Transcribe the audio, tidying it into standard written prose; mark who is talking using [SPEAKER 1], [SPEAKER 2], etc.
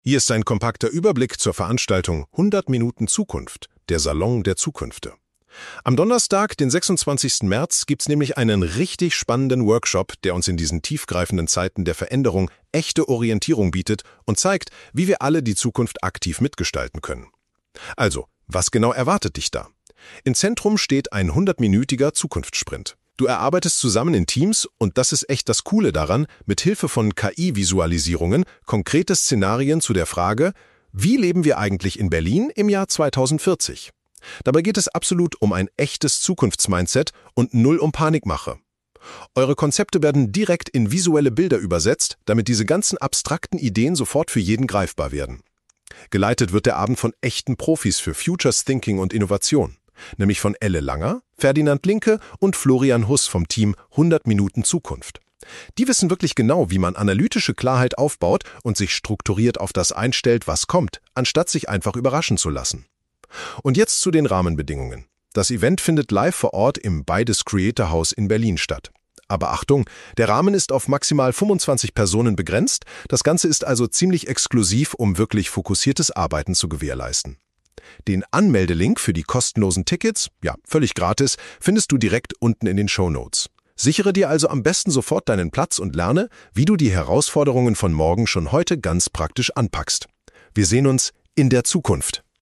[SPEAKER 1] Hier ist ein kompakter Überblick zur Veranstaltung 100 Minuten Zukunft, der Salon der Zukünfte. Am Donnerstag, den 26. März, gibt's nämlich einen richtig spannenden Workshop, der uns in diesen tiefgreifenden Zeiten der Veränderung echte Orientierung bietet und zeigt, wie wir alle die Zukunft aktiv mitgestalten können. Also, was genau erwartet dich da? Im Zentrum steht ein 100-minütiger Zukunftssprint. Du erarbeitest zusammen in Teams und das ist echt das Coole daran, mit Hilfe von KI-Visualisierungen konkrete Szenarien zu der Frage, wie leben wir eigentlich in Berlin im Jahr 2040? Dabei geht es absolut um ein echtes Zukunftsmindset und null um Panikmache. Eure Konzepte werden direkt in visuelle Bilder übersetzt, damit diese ganzen abstrakten Ideen sofort für jeden greifbar werden. Geleitet wird der Abend von echten Profis für Futures Thinking und Innovation, nämlich von Elle Langer, Ferdinand Linke und Florian Huss vom Team 100 Minuten Zukunft. Die wissen wirklich genau, wie man analytische Klarheit aufbaut und sich strukturiert auf das einstellt, was kommt, anstatt sich einfach überraschen zu lassen. Und jetzt zu den Rahmenbedingungen. Das Event findet live vor Ort im Beides Creator House in Berlin statt. Aber Achtung, der Rahmen ist auf maximal 25 Personen begrenzt, das Ganze ist also ziemlich exklusiv, um wirklich fokussiertes Arbeiten zu gewährleisten. Den Anmeldelink für die kostenlosen Tickets, ja, völlig gratis, findest du direkt unten in den Shownotes. Sichere dir also am besten sofort deinen Platz und lerne, wie du die Herausforderungen von morgen schon heute ganz praktisch anpackst. Wir sehen uns in der Zukunft.